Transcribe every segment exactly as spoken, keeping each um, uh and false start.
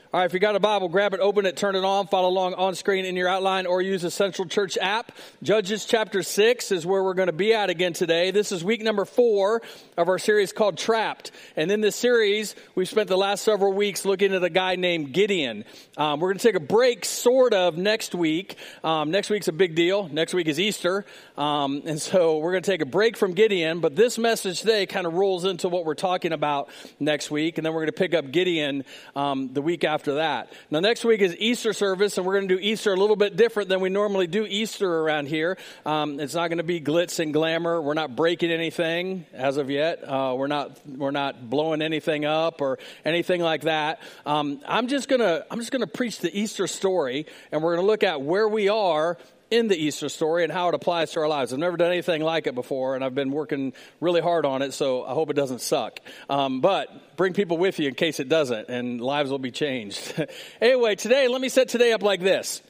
All right, if you got a Bible, grab it, open it, turn it on, follow along on screen in your outline, or use the Central Church app. Judges chapter six is where we're going to be at again today. This is week number four of our series called Trapped. And in this series, we've spent the last several weeks looking at a guy named Gideon. Um, we're going to take a break, sort of, next week. Um, next week's a big deal. Next week is Easter. Um, and so we're going to take a break from Gideon. But this message today kind of rolls into what we're talking about next week. And then we're going to pick up Gideon um, the week after. After that. Now, next week is Easter service, and we're going to do Easter a little bit different than we normally do Easter around here. Um, it's not going to be glitz and glamour. We're not breaking anything as of yet. Uh, we're not we're not blowing anything up or anything like that. Um, I'm just gonna I'm just gonna preach the Easter story, and we're going to look at where we are in the Easter story and how it applies to our lives. I've never done anything like it before, and I've been working really hard on it, so I hope it doesn't suck. Um, but bring people with you in case it doesn't, and lives will be changed. Anyway, today, let me set today up like this.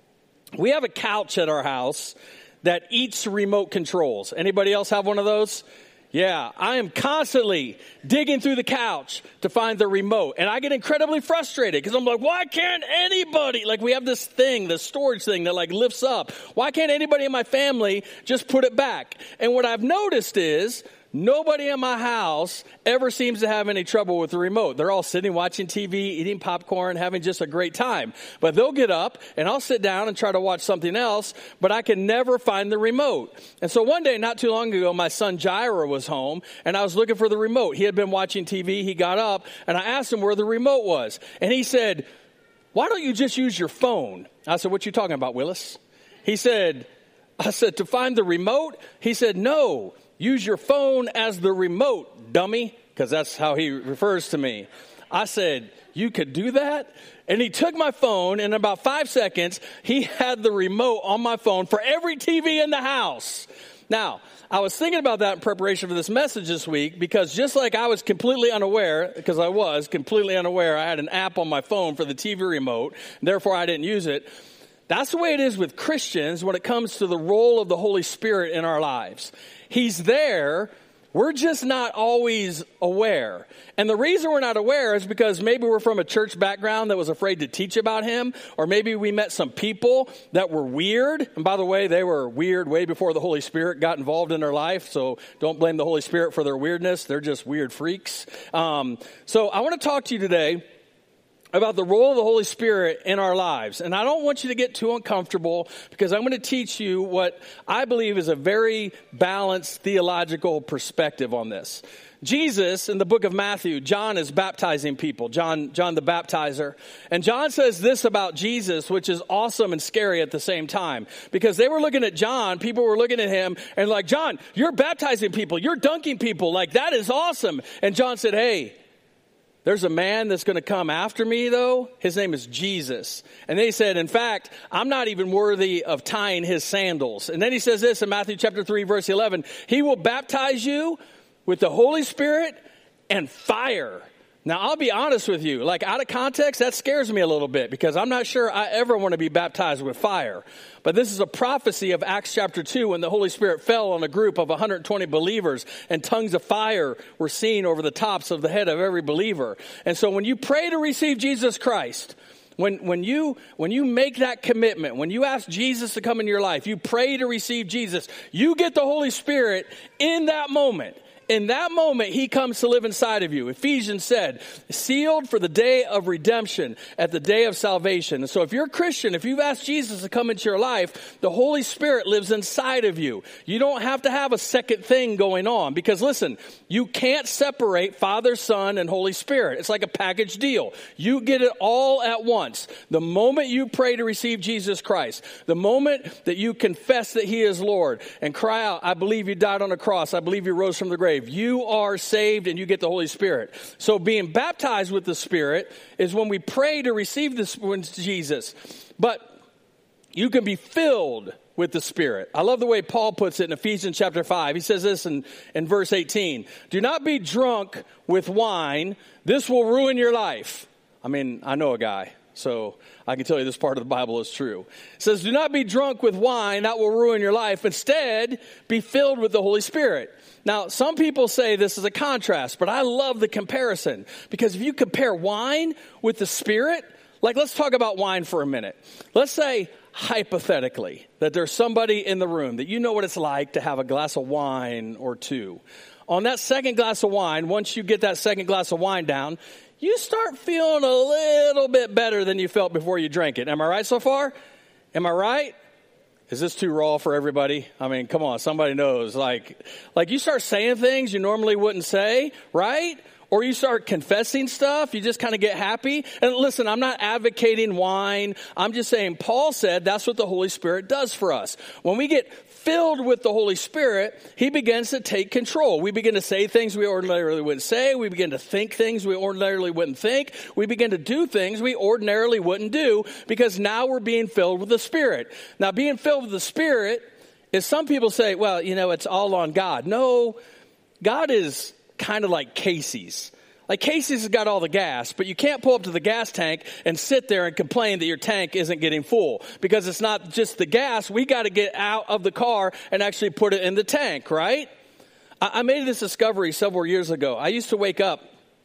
We have a couch at our house that eats remote controls. Anybody else have one of those? Yeah, I am constantly digging through the couch to find the remote. And I get incredibly frustrated because I'm like, why can't anybody? Like, we have this thing, this storage thing that like lifts up. Why can't anybody in my family just put it back? And what I've noticed is nobody in my house ever seems to have any trouble with the remote. They're all sitting, watching T V, eating popcorn, having just a great time. But they'll get up, and I'll sit down and try to watch something else, but I can never find the remote. And so one day, not too long ago, my son Jaira was home, and I was looking for the remote. He had been watching T V. He got up, and I asked him where the remote was. And he said, why don't you just use your phone? I said, what you talking about, Willis? He said, I said, to find the remote? He said, no. Use your phone as the remote, dummy, because that's how he refers to me. I said, you could do that? And he took my phone, and in about five seconds, he had the remote on my phone for every T V in the house. Now, I was thinking about that in preparation for this message this week, because just like I was completely unaware, because I was completely unaware, I had an app on my phone for the T V remote, therefore I didn't use it. That's the way it is with Christians when it comes to the role of the Holy Spirit in our lives. He's there. We're just not always aware. And the reason we're not aware is because maybe we're from a church background that was afraid to teach about him, or maybe we met some people that were weird. And by the way, they were weird way before the Holy Spirit got involved in their life. So don't blame the Holy Spirit for their weirdness. They're just weird freaks. Um, so I want to talk to you today about the role of the Holy Spirit in our lives. And I don't want you to get too uncomfortable, because I'm going to teach you what I believe is a very balanced theological perspective on this. Jesus, in the book of Matthew, John is baptizing people, John, John the baptizer. And John says this about Jesus, which is awesome and scary at the same time. Because they were looking at John, people were looking at him and like, John, you're baptizing people, you're dunking people, like that is awesome. And John said, hey, there's a man that's going to come after me, though. His name is Jesus. And then he said, in fact, I'm not even worthy of tying his sandals. And then he says this in Matthew chapter three, verse eleven. He will baptize you with the Holy Spirit and fire. Now, I'll be honest with you. Like, out of context, that scares me a little bit, because I'm not sure I ever want to be baptized with fire. But this is a prophecy of Acts chapter two, when the Holy Spirit fell on a group of one hundred twenty believers, and tongues of fire were seen over the tops of the head of every believer. And so when you pray to receive Jesus Christ, When when you when you make that commitment, when you ask Jesus to come into your life, you pray to receive Jesus, you get the Holy Spirit in that moment. In that moment, he comes to live inside of you. Ephesians said, sealed for the day of redemption, at the day of salvation. And so if you're a Christian, if you've asked Jesus to come into your life, the Holy Spirit lives inside of you. You don't have to have a second thing going on, because listen, you can't separate Father, Son, and Holy Spirit. It's like a package deal. You get it all at once. The moment you pray to receive Jesus Christ, the moment that you confess that he is Lord and cry out, I believe you died on the cross, I believe you rose from the grave, you are saved and you get the Holy Spirit. So being baptized with the Spirit is when we pray to receive this with Jesus. But you can be filled with the Spirit. I love the way Paul puts it in Ephesians chapter five. He says this in, in verse eighteen. Do not be drunk with wine. This will ruin your life. I mean, I know a guy, so I can tell you this part of the Bible is true. It says, do not be drunk with wine. That will ruin your life. Instead, be filled with the Holy Spirit. Now, some people say this is a contrast, but I love the comparison, because if you compare wine with the Spirit, Like, let's talk about wine for a minute. Let's say, hypothetically, that there's somebody in the room that you know what it's like to have a glass of wine or two. On that second glass of wine, once you get that second glass of wine down, you start feeling a little bit better than you felt before you drank it. Am I right so far? Am I right? Is this too raw for everybody? I mean, come on, somebody knows. Like, like you start saying things you normally wouldn't say, right? Or you start confessing stuff, you just kind of get happy. And listen, I'm not advocating wine. I'm just saying Paul said that's what the Holy Spirit does for us. When we get filled with the Holy Spirit, he begins to take control. We begin to say things we ordinarily wouldn't say. We begin to think things we ordinarily wouldn't think. We begin to do things we ordinarily wouldn't do because now we're being filled with the Spirit. Now, being filled with the Spirit is, some people say, well, you know, it's all on God. No, God is kind of like Casey's. Like, Casey's has got all the gas, but you can't pull up to the gas tank and sit there and complain that your tank isn't getting full, because it's not just the gas. We got to get out of the car and actually put it in the tank, right? I, I made this discovery several years ago. I used to wake up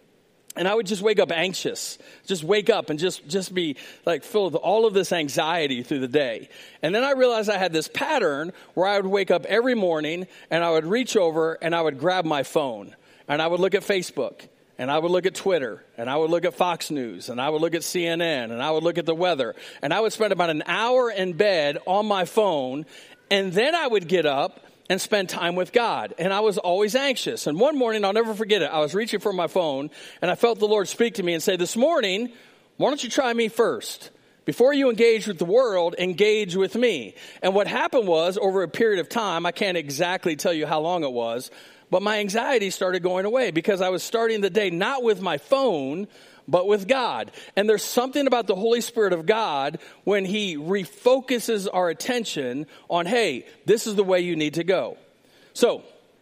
and I would just wake up anxious, just wake up and just, just be like filled with all of this anxiety through the day. And then I realized I had this pattern where I would wake up every morning and I would reach over and I would grab my phone and I would look at Facebook. And I would look at Twitter, and I would look at Fox News, and I would look at C N N, and I would look at the weather. And I would spend about an hour in bed on my phone, and then I would get up and spend time with God. And I was always anxious. And one morning, I'll never forget it, I was reaching for my phone, and I felt the Lord speak to me and say, this morning, why don't you try me first? Before you engage with the world, engage with me. And what happened was, over a period of time, I can't exactly tell you how long it was, but my anxiety started going away because I was starting the day not with my phone, but with God. And there's something about the Holy Spirit of God when he refocuses our attention on, hey, this is the way you need to go. So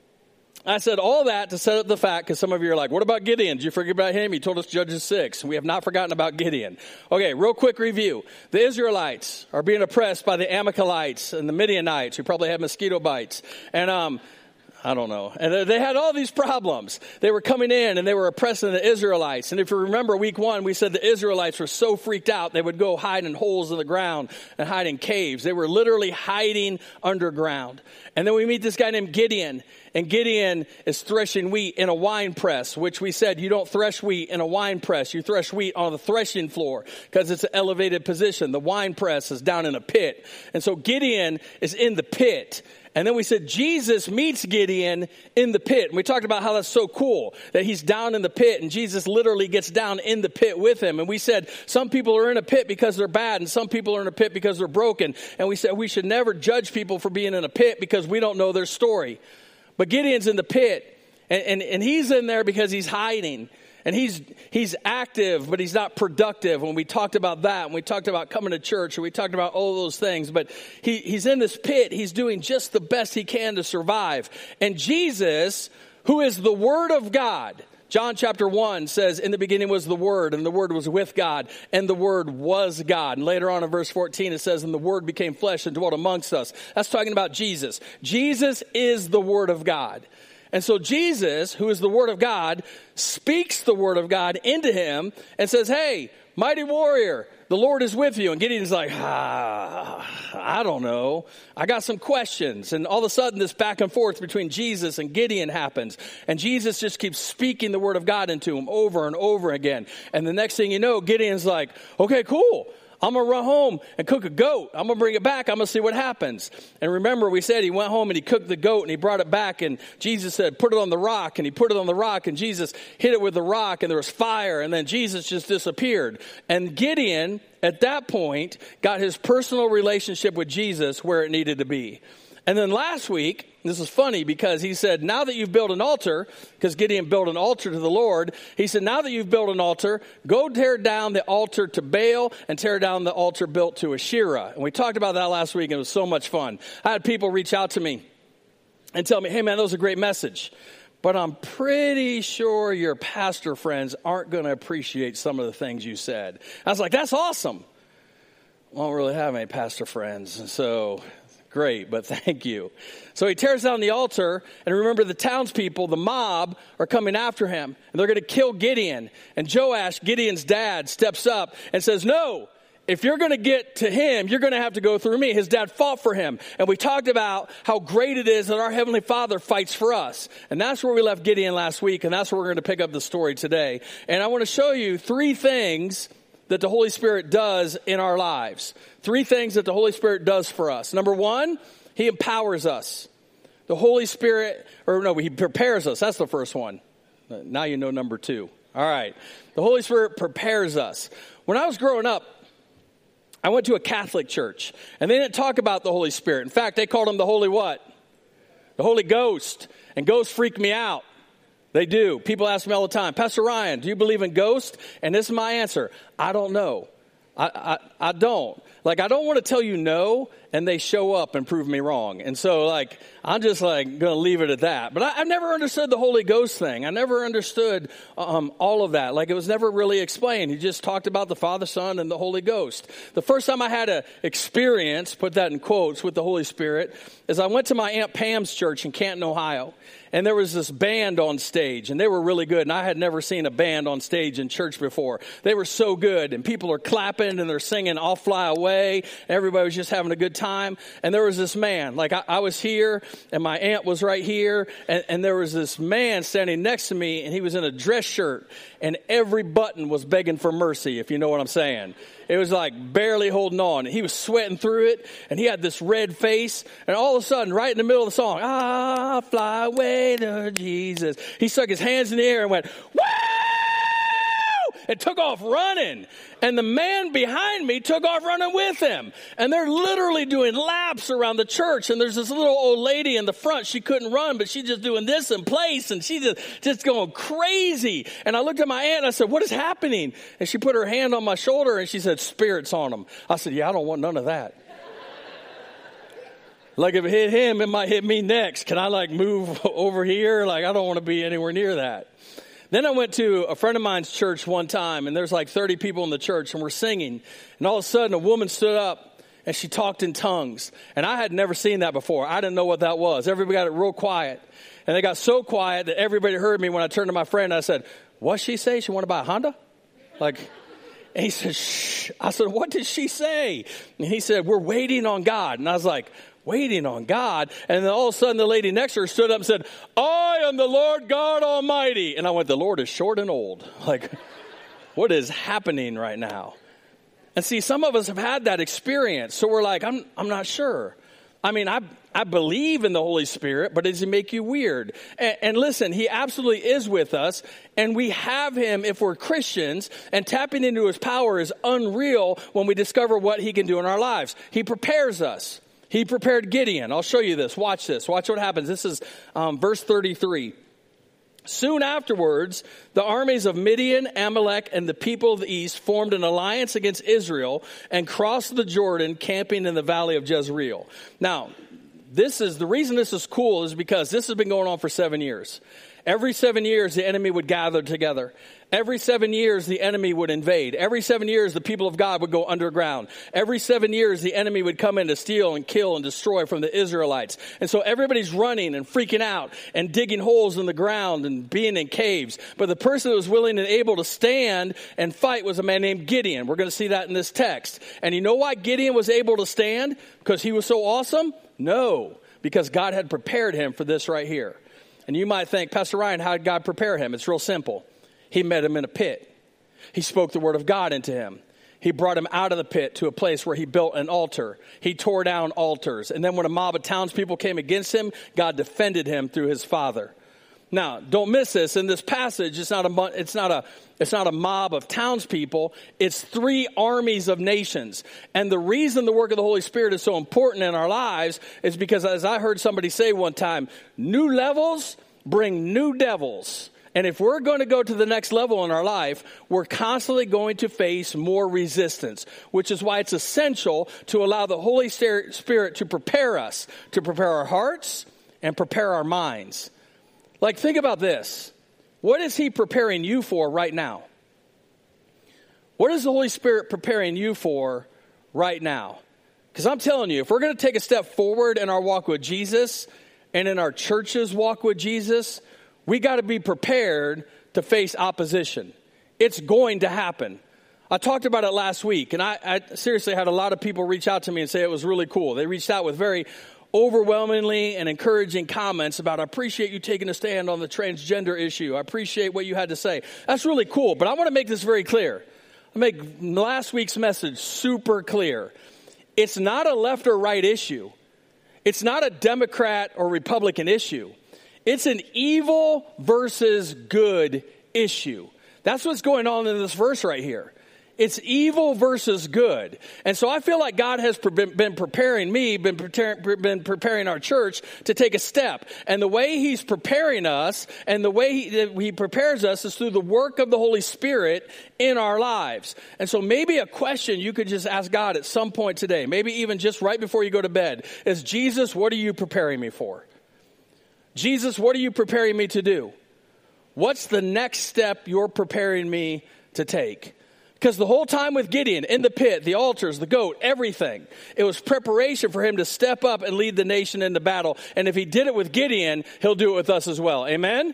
I said all that to set up the fact, because some of you are like, what about Gideon? Did you forget about him? He told us Judges six. We have not forgotten about Gideon. Okay, real quick review. The Israelites are being oppressed by the Amalekites and the Midianites, who probably had mosquito bites. And, um, I don't know. And they had all these problems. They were coming in and they were oppressing the Israelites. And if you remember week one, we said the Israelites were so freaked out, they would go hide in holes in the ground and hide in caves. They were literally hiding underground. And then we meet this guy named Gideon. And Gideon is threshing wheat in a wine press, which we said you don't thresh wheat in a wine press. You thresh wheat on the threshing floor because it's an elevated position. The wine press is down in a pit. And so Gideon is in the pit. And then we said Jesus meets Gideon in the pit. And we talked about how that's so cool, that he's down in the pit and Jesus literally gets down in the pit with him. And we said some people are in a pit because they're bad and some people are in a pit because they're broken. And we said we should never judge people for being in a pit because we don't know their story. But Gideon's in the pit and, and, and he's in there because he's hiding. And he's he's active, but he's not productive. When we talked about that, and we talked about coming to church, and we talked about all those things. But he, he's in this pit. He's doing just the best he can to survive. And Jesus, who is the Word of God, John chapter one says, in the beginning was the Word, and the Word was with God, and the Word was God. And later on in verse fourteen, it says, and the Word became flesh and dwelt amongst us. That's talking about Jesus. Jesus is the Word of God. And so Jesus, who is the Word of God, speaks the Word of God into him and says, hey, mighty warrior, the Lord is with you. And Gideon's like, ah, I don't know. I got some questions. And all of a sudden, this back and forth between Jesus and Gideon happens. And Jesus just keeps speaking the Word of God into him over and over again. And the next thing you know, Gideon's like, okay, cool. I'm going to run home and cook a goat. I'm going to bring it back. I'm going to see what happens. And remember, we said he went home and he cooked the goat and he brought it back. And Jesus said, put it on the rock. And he put it on the rock. And Jesus hit it with the rock. And there was fire. And then Jesus just disappeared. And Gideon, at that point, got his personal relationship with Jesus where it needed to be. And then last week, this is funny because he said, now that you've built an altar, because Gideon built an altar to the Lord, he said, now that you've built an altar, go tear down the altar to Baal and tear down the altar built to Asherah. And we talked about that last week, and it was so much fun. I had people reach out to me and tell me, hey man, that was a great message, but I'm pretty sure your pastor friends aren't going to appreciate some of the things you said. I was like, that's awesome. I don't really have any pastor friends, and so Great, but thank you. So he tears down the altar, and remember the townspeople, the mob, are coming after him, and they're going to kill Gideon. And Joash, Gideon's dad, steps up and says, no, if you're going to get to him, you're going to have to go through me. His dad fought for him, and we talked about how great it is that our Heavenly Father fights for us. And that's where we left Gideon last week, and that's where we're going to pick up the story today. And I want to show you three things that the Holy Spirit does in our lives. Three things that the Holy Spirit does for us. Number one, he empowers us. The Holy Spirit, or no, he prepares us. That's the first one. Now you know number two. All right. The Holy Spirit prepares us. When I was growing up, I went to a Catholic church, and they didn't talk about the Holy Spirit. In fact, they called him the Holy what? The Holy Ghost. And ghosts freak me out. They do. People ask me all the time, Pastor Ryan, do you believe in ghosts? And this is my answer. I don't know. I, I, I don't. Like, I don't want to tell you no, and they show up and prove me wrong. And so, like, I'm just, like, going to leave it at that. But I, I never understood the Holy Ghost thing. I never understood um, all of that. Like, it was never really explained. He just talked about the Father, Son, and the Holy Ghost. The first time I had an experience, put that in quotes, with the Holy Spirit, is I went to my Aunt Pam's church in Canton, Ohio. And there was this band on stage, and they were really good. And I had never seen a band on stage in church before. They were so good, and people are clapping, and they're singing I'll Fly Away. Everybody was just having a good time. And there was this man, like I, I was here, and my aunt was right here, and, and there was this man standing next to me, and he was in a dress shirt, and every button was begging for mercy, if you know what I'm saying. It was like barely holding on. He was sweating through it, and he had this red face. And all of a sudden, right in the middle of the song, I'll fly away to Jesus, he stuck his hands in the air and went, woo! And took off running. And the man behind me took off running with him. And they're literally doing laps around the church. And there's this little old lady in the front. She couldn't run, but she's just doing this in place. And she just, just going crazy. And I looked at my aunt and I said, what is happening? And she put her hand on my shoulder and she said, spirits on them. I said, yeah, I don't want none of that. Like, if it hit him, it might hit me next. Can I, like, move over here? Like, I don't want to be anywhere near that. Then I went to a friend of mine's church one time, and there's like thirty people in the church, and we're singing. And all of a sudden, a woman stood up, and she talked in tongues. And I had never seen that before. I didn't know what that was. Everybody got it real quiet. And they got so quiet that everybody heard me when I turned to my friend. And I said, what'd she say? She want to buy a Honda? Like, and he said, shh. I said, what did she say? And he said, we're waiting on God. And I was like, waiting on God. And then all of a sudden the lady next to her stood up and said, I am the Lord God Almighty. And I went, the Lord is short and old. Like, what is happening right now? And see, some of us have had that experience. So we're like, I'm I'm not sure. I mean, I I believe in the Holy Spirit, but does he make you weird? And, and listen, he absolutely is with us, and we have him if we're Christians, and tapping into his power is unreal when we discover what he can do in our lives. He prepares us. He prepared Gideon. I'll show you this. Watch this. Watch what happens. This is um, verse thirty-three. Soon afterwards, the armies of Midian, Amalek, and the people of the east formed an alliance against Israel and crossed the Jordan, camping in the valley of Jezreel. Now, this is the reason this is cool is because this has been going on for seven years. Every seven years, the enemy would gather together. Every seven years, the enemy would invade. Every seven years, the people of God would go underground. Every seven years, the enemy would come in to steal and kill and destroy from the Israelites. And so everybody's running and freaking out and digging holes in the ground and being in caves. But the person that was willing and able to stand and fight was a man named Gideon. We're going to see that in this text. And you know why Gideon was able to stand? Because he was so awesome? No, because God had prepared him for this right here. And you might think, Pastor Ryan, how did God prepare him? It's real simple. He met him in a pit. He spoke the word of God into him. He brought him out of the pit to a place where he built an altar. He tore down altars. And then when a mob of townspeople came against him, God defended him through his father. Now, don't miss this. In this passage, it's not a it's not a it's not a mob of townspeople. It's three armies of nations. And the reason the work of the Holy Spirit is so important in our lives is because, as I heard somebody say one time, new levels bring new devils. And if we're going to go to the next level in our life, we're constantly going to face more resistance, which is why it's essential to allow the Holy Spirit to prepare us, to prepare our hearts and prepare our minds. Like, think about this. What is he preparing you for right now? What is the Holy Spirit preparing you for right now? Because I'm telling you, if we're going to take a step forward in our walk with Jesus and in our church's walk with Jesus, we got to be prepared to face opposition. It's going to happen. I talked about it last week, and I, I seriously had a lot of people reach out to me and say it was really cool. They reached out with very overwhelmingly and encouraging comments about, I appreciate you taking a stand on the transgender issue. I appreciate what you had to say. That's really cool, but I want to make this very clear. I make last week's message super clear. It's not a left or right issue. It's not a Democrat or Republican issue. It's an evil versus good issue. That's what's going on in this verse right here. It's evil versus good. And so I feel like God has been preparing me, been preparing, been preparing our church to take a step. And the way he's preparing us and the way he, he prepares us is through the work of the Holy Spirit in our lives. And so maybe a question you could just ask God at some point today, maybe even just right before you go to bed, is, Jesus, what are you preparing me for? Jesus, what are you preparing me to do? What's the next step you're preparing me to take? Because the whole time with Gideon, in the pit, the altars, the goat, everything, it was preparation for him to step up and lead the nation into battle. And if he did it with Gideon, he'll do it with us as well. Amen?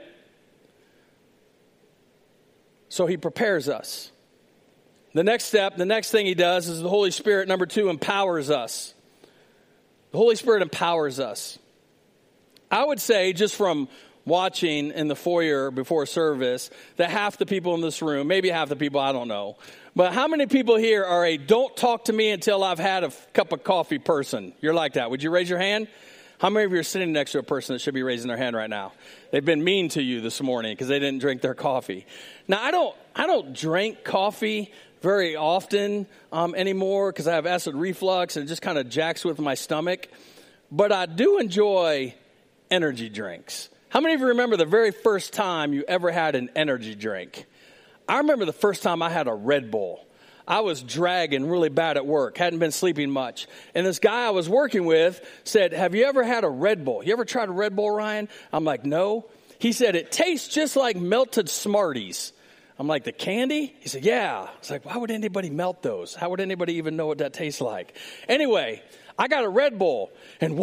So he prepares us. The next step, the next thing he does is the Holy Spirit, number two, empowers us. The Holy Spirit empowers us. I would say, just from watching in the foyer before service, that half the people in this room, maybe half the people, I don't know, but how many people here are a don't talk to me until I've had a f- cup of coffee person? You're like that. Would you raise your hand? How many of you are sitting next to a person that should be raising their hand right now? They've been mean to you this morning because they didn't drink their coffee. Now, I don't, I don't drink coffee very often um, anymore because I have acid reflux and it just kind of jacks with my stomach. But I do enjoy energy drinks. How many of you remember the very first time you ever had an energy drink? I remember the first time I had a Red Bull. I was dragging really bad at work, hadn't been sleeping much. And this guy I was working with said, have you ever had a Red Bull? You ever tried a Red Bull, Ryan? I'm like, no. He said, it tastes just like melted Smarties. I'm like, the candy? He said, yeah. I was like, why would anybody melt those? How would anybody even know what that tastes like? Anyway, I got a Red Bull, and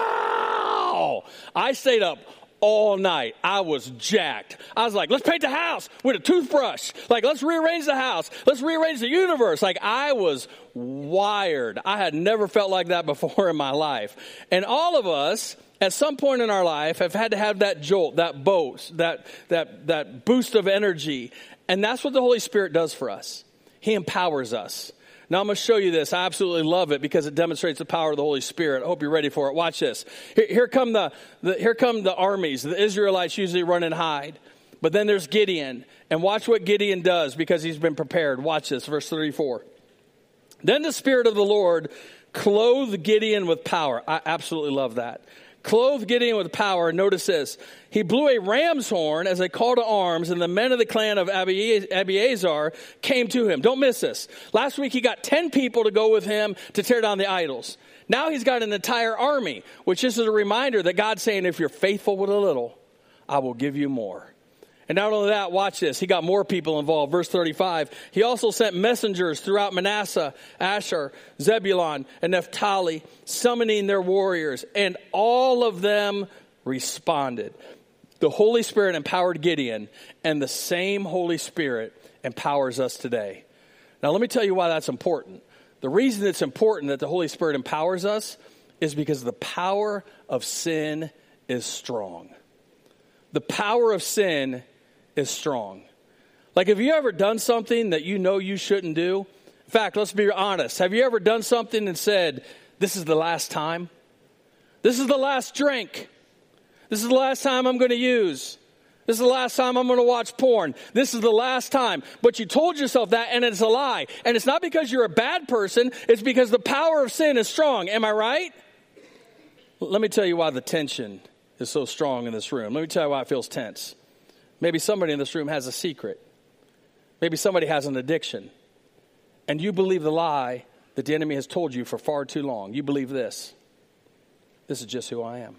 wow, I stayed up all night. I was jacked. I was like, let's paint the house with a toothbrush. Like, let's rearrange the house. Let's rearrange the universe. Like, I was wired. I had never felt like that before in my life. And all of us, at some point in our life, have had to have that jolt, that boost, that, that, that boost of energy. And that's what the Holy Spirit does for us. He empowers us. Now, I'm going to show you this. I absolutely love it because it demonstrates the power of the Holy Spirit. I hope you're ready for it. Watch this. Here, here come the, the here come the armies. The Israelites usually run and hide. But then there's Gideon. And watch what Gideon does because he's been prepared. Watch this, verse thirty-four. Then the Spirit of the Lord clothed Gideon with power. I absolutely love that. Clothed Gideon with power. Notice this. He blew a ram's horn as a call to arms, and the men of the clan of Abiezar came to him. Don't miss this. Last week he got ten people to go with him to tear down the idols. Now he's got an entire army, which is a reminder that God's saying, if you're faithful with a little, I will give you more. And not only that, watch this. He got more people involved. Verse thirty-five. He also sent messengers throughout Manasseh, Asher, Zebulun, and Naphtali, summoning their warriors. And all of them responded. The Holy Spirit empowered Gideon, and the same Holy Spirit empowers us today. Now, let me tell you why that's important. The reason it's important that the Holy Spirit empowers us is because the power of sin is strong. The power of sin is strong. Like, have you ever done something that you know you shouldn't do? In fact, let's be honest. Have you ever done something and said, this is the last time? This is the last drink. This is the last time I'm going to use. This is the last time I'm going to watch porn. This is the last time. But you told yourself that, and it's a lie. And it's not because you're a bad person. It's because the power of sin is strong. Am I right? Let me tell you why the tension is so strong in this room. Let me tell you why it feels tense. Maybe somebody in this room has a secret. Maybe somebody has an addiction. And you believe the lie that the enemy has told you for far too long. You believe this. This is just who I am.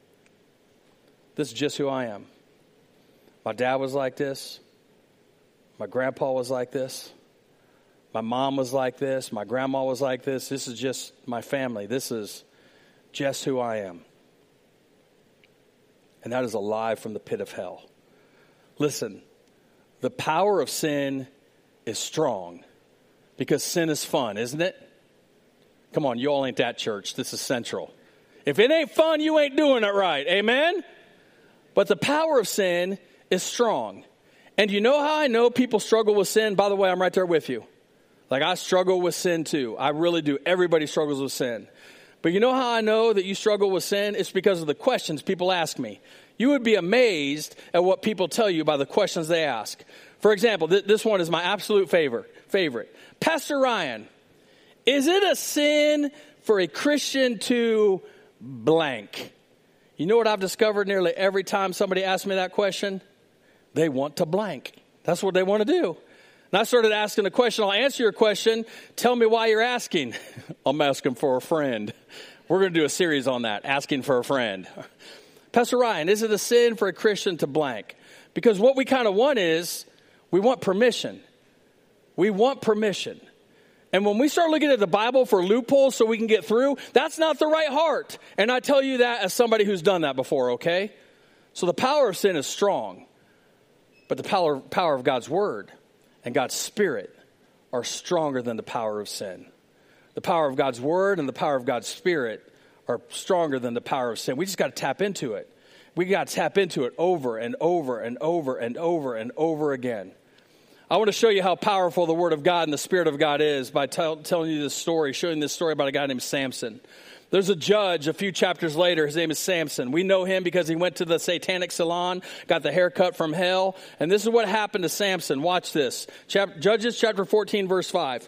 This is just who I am. My dad was like this. My grandpa was like this. My mom was like this. My grandma was like this. This is just my family. This is just who I am. And that is a lie from the pit of hell. Listen, the power of sin is strong because sin is fun, isn't it? Come on, you all ain't that church. This is central. If it ain't fun, you ain't doing it right. Amen? But the power of sin is strong. And you know how I know people struggle with sin? By the way, I'm right there with you. Like, I struggle with sin too. I really do. Everybody struggles with sin. But you know how I know that you struggle with sin? It's because of the questions people ask me. You would be amazed at what people tell you by the questions they ask. For example, th- this one is my absolute favorite. favorite. Pastor Ryan, is it a sin for a Christian to blank? You know what I've discovered nearly every time somebody asks me that question? They want to blank. That's what they want to do. And I started asking the question, I'll answer your question. Tell me why you're asking. I'm asking for a friend. We're going to do a series on that, asking for a friend. Pastor Ryan, is it a sin for a Christian to blank? Because what we kind of want is, we want permission. We want permission. And when we start looking at the Bible for loopholes so we can get through, that's not the right heart. And I tell you that as somebody who's done that before, okay? So the power of sin is strong. But the power, power of God's word and God's spirit are stronger than the power of sin. The power of God's word and the power of God's spirit are stronger than the power of sin. We just got to tap into it. We got to tap into it over and over and over and over and over again. I want to show you how powerful the word of God and the spirit of God is by tell, telling you this story, showing this story about a guy named Samson. There's a judge a few chapters later. His name is Samson. We know him because he went to the satanic salon, got the haircut from hell. And this is what happened to Samson. Watch this. Chap- Judges chapter fourteen, verse five.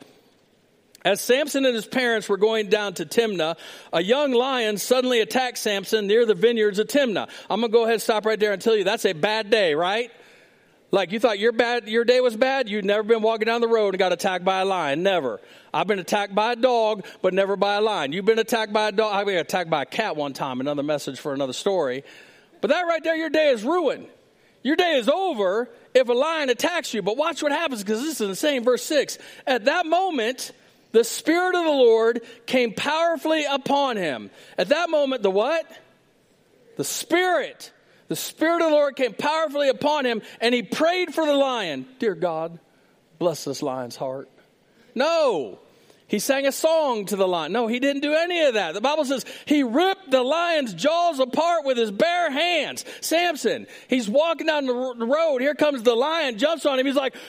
As Samson and his parents were going down to Timnah, a young lion suddenly attacked Samson near the vineyards of Timnah. I'm going to go ahead and stop right there and tell you that's a bad day, right? Like, you thought your bad, your day was bad? You'd never been walking down the road and got attacked by a lion. Never. I've been attacked by a dog, but never by a lion. You've been attacked by a dog. I've been attacked by a cat one time. Another message for another story. But that right there, your day is ruined. Your day is over if a lion attacks you. But watch what happens, because this is insane. Verse six. At that moment, the Spirit of the Lord came powerfully upon him. At that moment, the what? The Spirit. The Spirit of the Lord came powerfully upon him, and he prayed for the lion. Dear God, bless this lion's heart. No. He sang a song to the lion. No, he didn't do any of that. The Bible says he ripped the lion's jaws apart with his bare hands. Samson, he's walking down the road. Here comes the lion, jumps on him. He's like,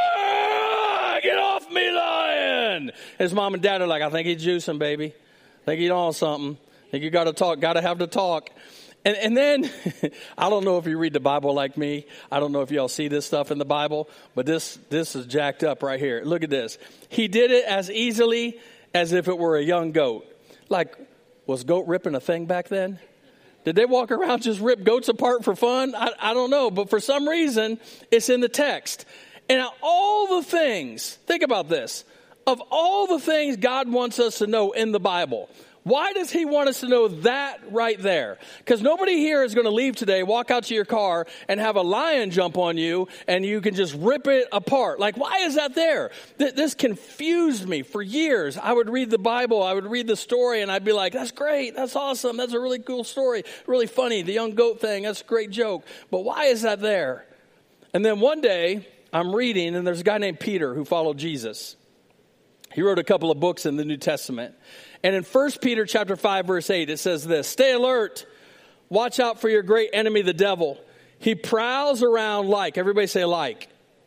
ah, get off me, lion. His mom and dad are like, I think he's juicing, baby. I think he's on something. I think you got to talk, got to have the talk. And, and then, I don't know if you read the Bible like me. I don't know if y'all see this stuff in the Bible, but this this is jacked up right here. Look at this. He did it as easily as if it were a young goat. Like, was goat ripping a thing back then? Did they walk around just rip goats apart for fun? I, I don't know, but for some reason, it's in the text. And all the things, think about this, of all the things God wants us to know in the Bible, why does he want us to know that right there? Because nobody here is going to leave today, walk out to your car, and have a lion jump on you, and you can just rip it apart. Like, why is that there? Th- this confused me for years. I would read the Bible, I would read the story, and I'd be like, that's great, that's awesome, that's a really cool story, really funny, the young goat thing, that's a great joke. But why is that there? And then one day, I'm reading, and there's a guy named Peter who followed Jesus. He wrote a couple of books in the New Testament. And in First Peter chapter five, verse eight, it says this, stay alert, watch out for your great enemy, the devil. He prowls around like, everybody say like.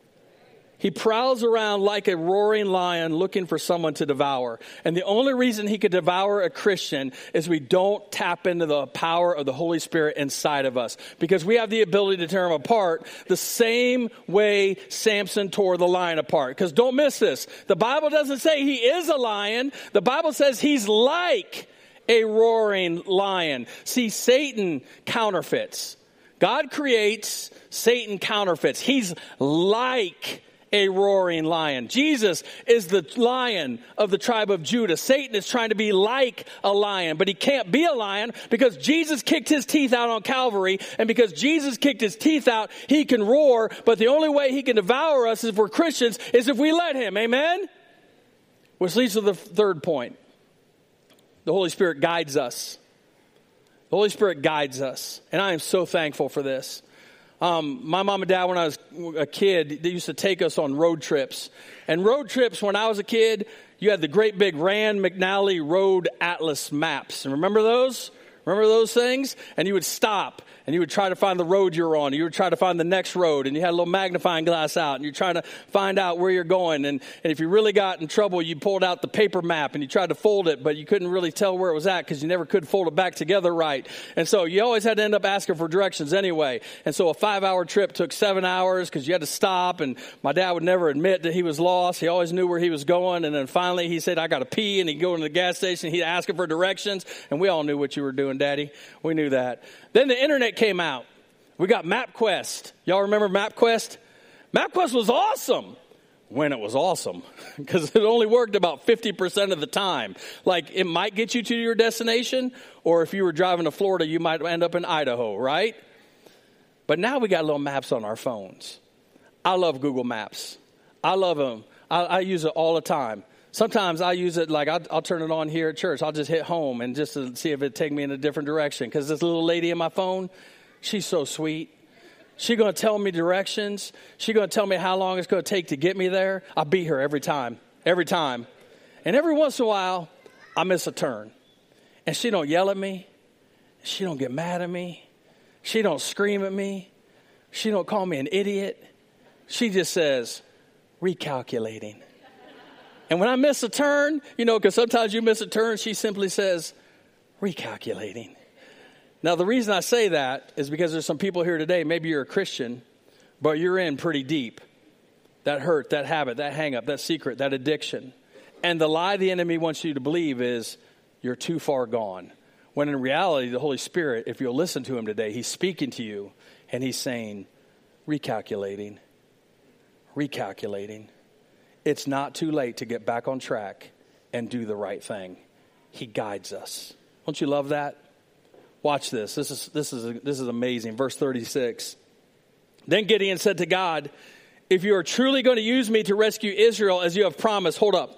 He prowls around like a roaring lion looking for someone to devour. And the only reason he could devour a Christian is we don't tap into the power of the Holy Spirit inside of us. Because we have the ability to tear him apart the same way Samson tore the lion apart. Because don't miss this. The Bible doesn't say he is a lion. The Bible says he's like a roaring lion. See, Satan counterfeits. God creates, Satan counterfeits. He's like a roaring lion. Jesus is the lion of the tribe of Judah. Satan is trying to be like a lion, but he can't be a lion because Jesus kicked his teeth out on Calvary, and because Jesus kicked his teeth out, he can roar, but the only way he can devour us if we're Christians is if we let him. Amen? Which leads to the third point. The Holy Spirit guides us. The Holy Spirit guides us. And I am so thankful for this. Um, my mom and dad, when I was a kid, they used to take us on road trips. And road trips, when I was a kid, you had the great big Rand McNally Road Atlas maps. And remember those? Remember those things? And you would stop. And you would try to find the road you're on. You would try to find the next road. And you had a little magnifying glass out. And you're trying to find out where you're going. And, and if you really got in trouble, you pulled out the paper map and you tried to fold it. But you couldn't really tell where it was at because you never could fold it back together right. And so you always had to end up asking for directions anyway. And so a five-hour trip took seven hours because you had to stop. And my dad would never admit that he was lost. He always knew where he was going. And then finally he said, I got to pee. And he'd go into the gas station. He'd ask him for directions. And we all knew what you were doing, Daddy. We knew that. Then the internet came out. We got MapQuest. Y'all remember MapQuest? MapQuest was awesome when it was awesome because it only worked about fifty percent of the time. Like it might get you to your destination, or if you were driving to Florida, you might end up in Idaho, right? But now we got little maps on our phones. I love Google Maps. I love them. I, I use it all the time. Sometimes I use it like I'll, I'll turn it on here at church. I'll just hit home and just to see if it take me in a different direction. Because this little lady in my phone, she's so sweet. She's going to tell me directions. She's going to tell me how long it's going to take to get me there. I beat her every time, every time. And every once in a while, I miss a turn. And she don't yell at me. She don't get mad at me. She don't scream at me. She don't call me an idiot. She just says, recalculating. And when I miss a turn, you know, because sometimes you miss a turn, she simply says, recalculating. Now, the reason I say that is because there's some people here today, maybe you're a Christian, but you're in pretty deep. That hurt, that habit, that hang up, that secret, that addiction. And the lie the enemy wants you to believe is you're too far gone. When in reality, the Holy Spirit, if you'll listen to him today, he's speaking to you and he's saying, recalculating, recalculating. It's not too late to get back on track and do the right thing. He guides us. Don't you love that? Watch this. This is this is this is amazing. Verse thirty-six. Then Gideon said to God, if you are truly going to use me to rescue Israel as you have promised, hold up.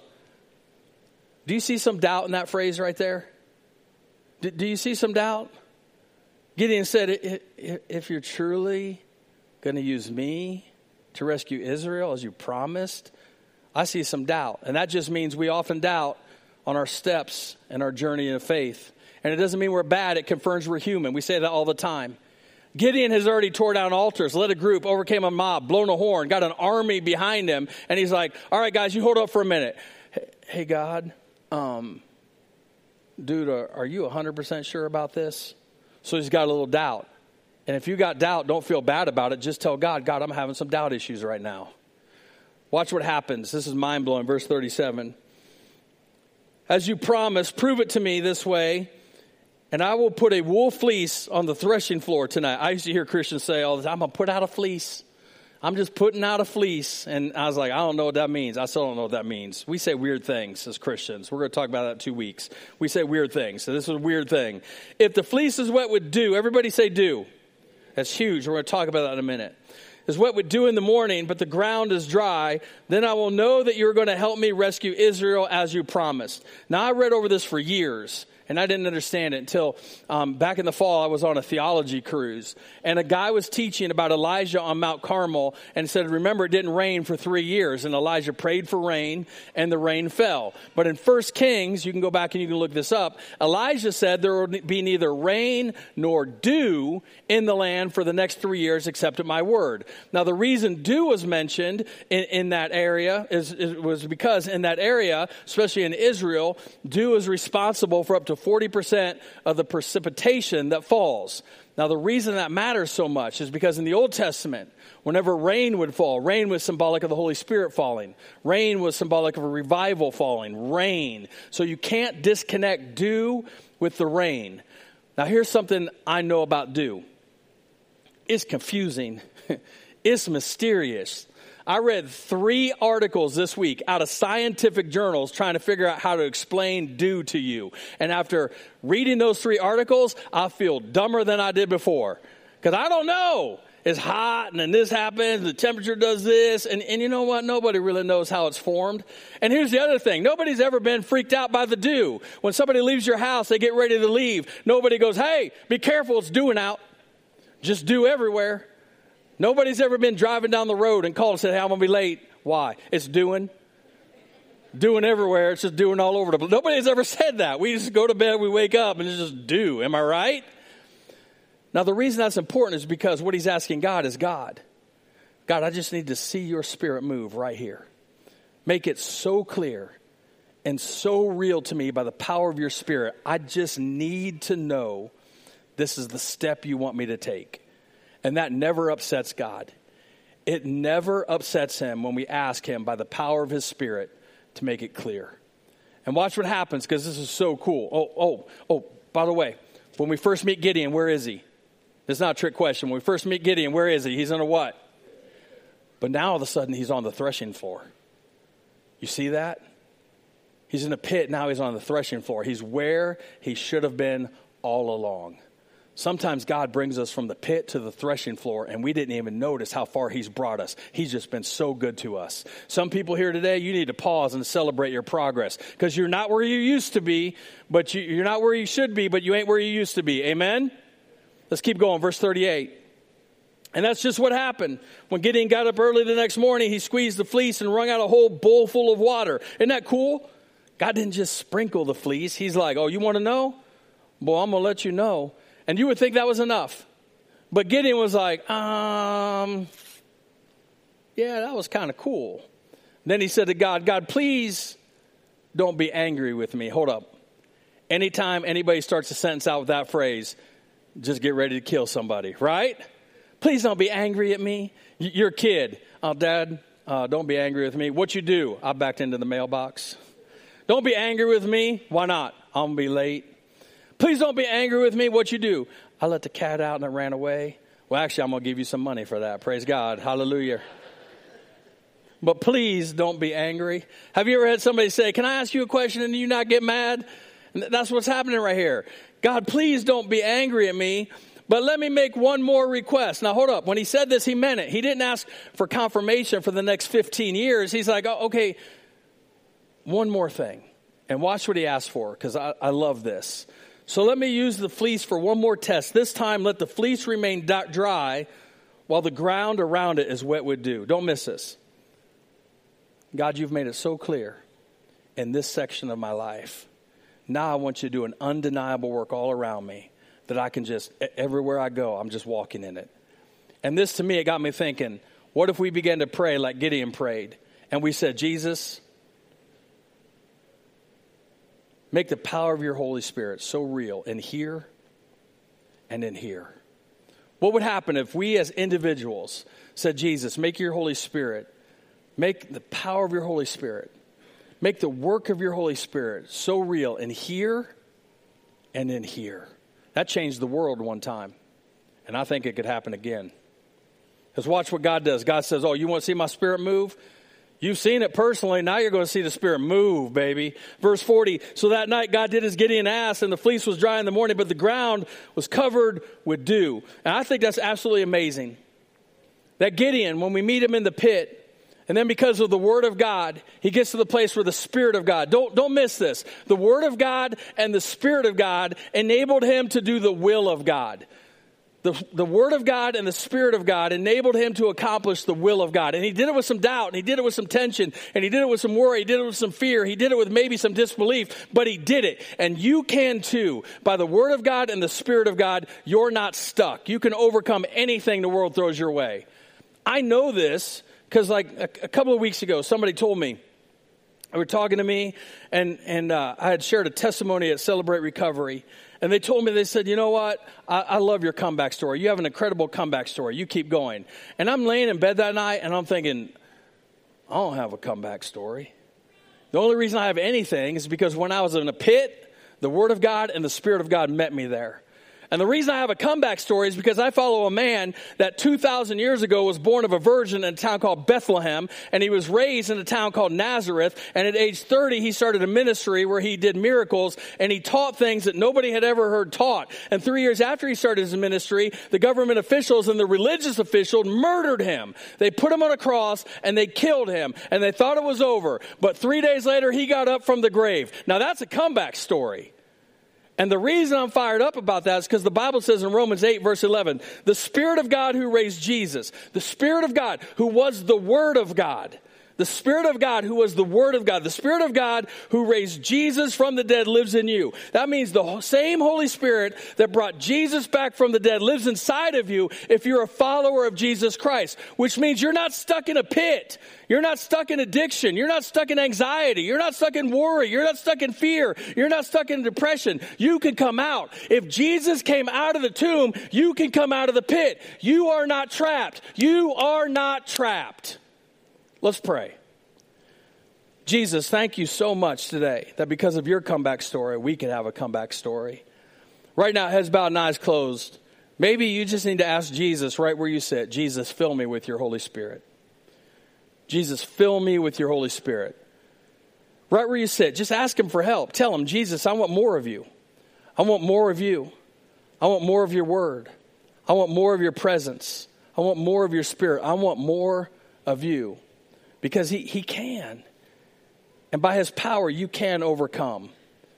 Do you see some doubt in that phrase right there? Do, do you see some doubt? Gideon said, if you're truly going to use me to rescue Israel as you promised, I see some doubt. And that just means we often doubt on our steps and our journey of faith. And it doesn't mean we're bad. It confirms we're human. We say that all the time. Gideon has already tore down altars, led a group, overcame a mob, blown a horn, got an army behind him. And he's like, all right, guys, you hold up for a minute. Hey, God, um, dude, are, are you one hundred percent sure about this? So he's got a little doubt. And if you got doubt, don't feel bad about it. Just tell God, God, I'm having some doubt issues right now. Watch what happens. This is mind-blowing. Verse thirty-seven. As you promised, prove it to me this way, and I will put a wool fleece on the threshing floor tonight. I used to hear Christians say all the time, I'm going to put out a fleece. I'm just putting out a fleece. And I was like, I don't know what that means. I still don't know what that means. We say weird things as Christians. We're going to talk about that in two weeks. We say weird things. So this is a weird thing. If the fleece is wet with dew, everybody say dew. That's huge. We're going to talk about that in a minute. Is wet with dew in the morning, but the ground is dry, then I will know that you're going to help me rescue Israel as you promised. Now, I read over this for years, and I didn't understand it until um, back in the fall, I was on a theology cruise. And a guy was teaching about Elijah on Mount Carmel and said, remember, it didn't rain for three years. And Elijah prayed for rain, and the rain fell. But in First Kings, you can go back and you can look this up, Elijah said there will be neither rain nor dew in the land for the next three years except at my word. Now, the reason dew was mentioned in, in that area is, is was because in that area, especially in Israel, dew is responsible for up to forty percent of the precipitation that falls. Now, the reason that matters so much is because in the Old Testament, whenever rain would fall, rain was symbolic of the Holy Spirit falling. Rain was symbolic of a revival falling. Rain. So you can't disconnect dew with the rain. Now, here's something I know about dew. It's confusing. It's mysterious. I read three articles this week out of scientific journals trying to figure out how to explain dew to you. And after reading those three articles, I feel dumber than I did before. Because I don't know. it's hot and then this happens, the temperature does this. And, and you know what? Nobody really knows how it's formed. And here's the other thing. Nobody's ever been freaked out by the dew. When somebody leaves your house, they get ready to leave. Nobody goes, hey, be careful, it's dewing out. Just dew everywhere. Nobody's ever been driving down the road and called and said, hey, I'm going to be late. Why? It's dewing. Dewing everywhere. It's just dewing all over the place. Nobody's ever said that. We just go to bed, we wake up, and it's just dew. Am I right? Now, the reason that's important is because what he's asking God is, God, God, I just need to see your spirit move right here. Make it so clear and so real to me by the power of your spirit. I just need to know this is the step you want me to take. And that never upsets God. It never upsets him when we ask him by the power of his spirit to make it clear. And watch what happens, because this is so cool. Oh, oh, oh, by the way, when we first meet Gideon, where is he? It's not a trick question. When we first meet Gideon, where is he? He's in a what? But now all of a sudden he's on the threshing floor. You see that? He's in a pit, now he's on the threshing floor. He's where he should have been all along. Sometimes God brings us from the pit to the threshing floor, and we didn't even notice how far he's brought us. He's just been so good to us. Some people here today, you need to pause and celebrate your progress, because you're not where you used to be, but you, you're not where you should be, but you ain't where you used to be. Amen? Let's keep going. Verse thirty-eight. And that's just what happened. When Gideon got up early the next morning, he squeezed the fleece and wrung out a whole bowl full of water. Isn't that cool? God didn't just sprinkle the fleece. He's like, oh, you want to know? Well, I'm going to let you know. And you would think that was enough. But Gideon was like, um, yeah, that was kind of cool. Then he said to God, God, please don't be angry with me. Hold up. Anytime anybody starts a sentence out with that phrase, just get ready to kill somebody, right? Please don't be angry at me. You're a kid. Oh, Dad, uh, don't be angry with me. What you do? I backed into the mailbox. Don't be angry with me. Why not? I'm going to be late. Please don't be angry with me. What you do? I let the cat out and it ran away. Well, actually, I'm going to give you some money for that. Praise God. Hallelujah. But please don't be angry. Have you ever had somebody say, can I ask you a question and you not get mad? And that's what's happening right here. God, please don't be angry at me, but let me make one more request. Now, hold up. When he said this, he meant it. He didn't ask for confirmation for the next fifteen years. He's like, oh, okay, one more thing. And watch what he asked for, because I, I love this. So let me use the fleece for one more test. This time, let the fleece remain dry while the ground around it is wet with dew. Don't miss this. God, you've made it so clear in this section of my life. Now I want you to do an undeniable work all around me that I can just, everywhere I go, I'm just walking in it. And this, to me, it got me thinking, what if we began to pray like Gideon prayed? And we said, Jesus, make the power of your Holy Spirit so real in here and in here. What would happen if we as individuals said, Jesus, make your Holy Spirit, make the power of your Holy Spirit, make the work of your Holy Spirit so real in here and in here. That changed the world one time. And I think it could happen again. Because watch what God does. God says, oh, you want to see my Spirit move? You've seen it personally. Now you're going to see the Spirit move, baby. Verse forty, so that night God did as Gideon asked, and the fleece was dry in the morning, but the ground was covered with dew. And I think that's absolutely amazing. That Gideon, when we meet him in the pit, and then because of the Word of God, he gets to the place where the Spirit of God, don't, don't miss this. The Word of God and the Spirit of God enabled him to do the will of God. The, the Word of God and the Spirit of God enabled him to accomplish the will of God. And he did it with some doubt, and he did it with some tension, and he did it with some worry, he did it with some fear, he did it with maybe some disbelief, but he did it. And you can too. By the Word of God and the Spirit of God, you're not stuck. You can overcome anything the world throws your way. I know this because like a, a couple of weeks ago, somebody told me, they were talking to me, and, and uh, I had shared a testimony at Celebrate Recovery. And they told me, they said, you know what? I, I love your comeback story. You have an incredible comeback story. You keep going. And I'm laying in bed that night, and I'm thinking, I don't have a comeback story. The only reason I have anything is because when I was in a pit, the Word of God and the Spirit of God met me there. And the reason I have a comeback story is because I follow a man that two thousand years ago was born of a virgin in a town called Bethlehem, and he was raised in a town called Nazareth, and at age thirty he started a ministry where he did miracles, and he taught things that nobody had ever heard taught. And three years after he started his ministry, the government officials and the religious officials murdered him. They put him on a cross, and they killed him, and they thought it was over. But three days later, he got up from the grave. Now that's a comeback story. And the reason I'm fired up about that is because the Bible says in Romans eight, verse eleven, the Spirit of God who raised Jesus, the Spirit of God who was the Word of God, the Spirit of God who was the Word of God, the Spirit of God who raised Jesus from the dead lives in you. That means the same Holy Spirit that brought Jesus back from the dead lives inside of you if you're a follower of Jesus Christ, which means you're not stuck in a pit. You're not stuck in addiction. You're not stuck in anxiety. You're not stuck in worry. You're not stuck in fear. You're not stuck in depression. You can come out. If Jesus came out of the tomb, you can come out of the pit. You are not trapped. You are not trapped. Let's pray. Jesus, thank you so much today that because of your comeback story, we can have a comeback story. Right now, heads bowed and eyes closed. Maybe you just need to ask Jesus right where you sit, Jesus, fill me with your Holy Spirit. Jesus, fill me with your Holy Spirit. Right where you sit, just ask him for help. Tell him, Jesus, I want more of you. I want more of you. I want more of your word. I want more of your presence. I want more of your spirit. I want more of you. Because he, he can. And by his power, you can overcome.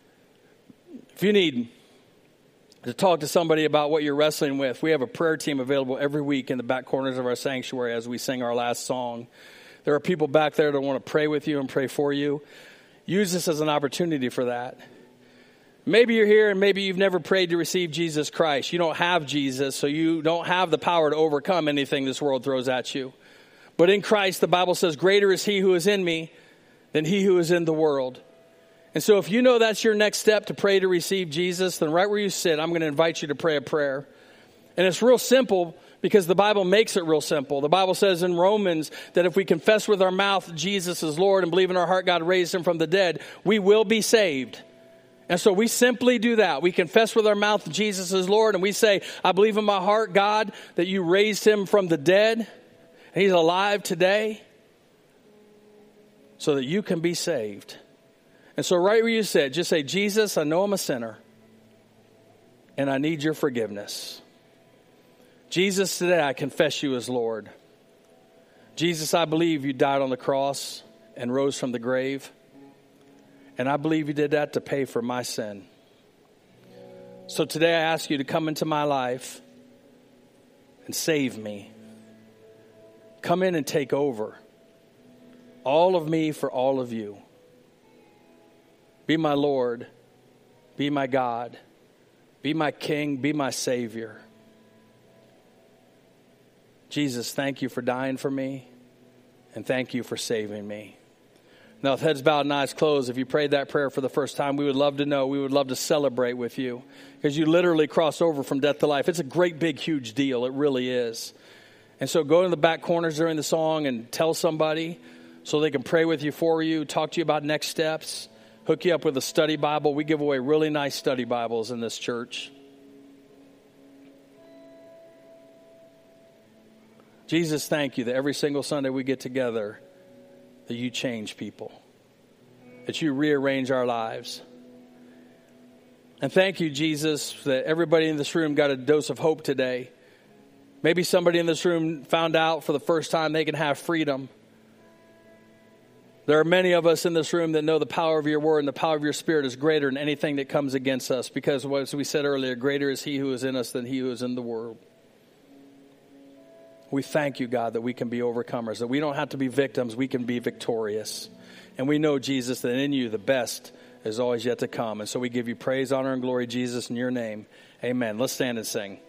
If you need to talk to somebody about what you're wrestling with, we have a prayer team available every week in the back corners of our sanctuary as we sing our last song. There are people back there that want to pray with you and pray for you. Use this as an opportunity for that. Maybe you're here and maybe you've never prayed to receive Jesus Christ. You don't have Jesus, so you don't have the power to overcome anything this world throws at you. But in Christ, the Bible says, greater is he who is in me than he who is in the world. And so if you know that's your next step to pray to receive Jesus, then right where you sit, I'm going to invite you to pray a prayer. And it's real simple because the Bible makes it real simple. The Bible says in Romans that if we confess with our mouth Jesus is Lord and believe in our heart God raised him from the dead, we will be saved. And so we simply do that. We confess with our mouth Jesus is Lord, and we say, I believe in my heart, God, that you raised him from the dead. He's alive today so that you can be saved. And so right where you sit, just say, Jesus, I know I'm a sinner and I need your forgiveness. Jesus, today I confess you as Lord. Jesus, I believe you died on the cross and rose from the grave. And I believe you did that to pay for my sin. So today I ask you to come into my life and save me. Come in and take over. All of me for all of you. Be my Lord. Be my God. Be my King. Be my Savior. Jesus, thank you for dying for me. And thank you for saving me. Now, with heads bowed and eyes closed, if you prayed that prayer for the first time, we would love to know. We would love to celebrate with you. Because you literally cross over from death to life. It's a great, big, huge deal. It really is. And so go to the back corners during the song and tell somebody so they can pray with you, for you, talk to you about next steps, hook you up with a study Bible. We give away really nice study Bibles in this church. Jesus, thank you that every single Sunday we get together, that you change people, that you rearrange our lives. And thank you, Jesus, that everybody in this room got a dose of hope today. Maybe somebody in this room found out for the first time they can have freedom. There are many of us in this room that know the power of your word and the power of your spirit is greater than anything that comes against us. Because as we said earlier, greater is he who is in us than he who is in the world. We thank you, God, that we can be overcomers, that we don't have to be victims, we can be victorious. And we know, Jesus, that in you the best is always yet to come. And so we give you praise, honor, and glory, Jesus, in your name. Amen. Let's stand and sing.